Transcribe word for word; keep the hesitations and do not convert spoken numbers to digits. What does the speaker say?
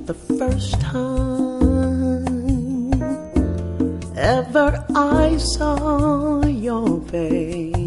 the first time ever I saw your face.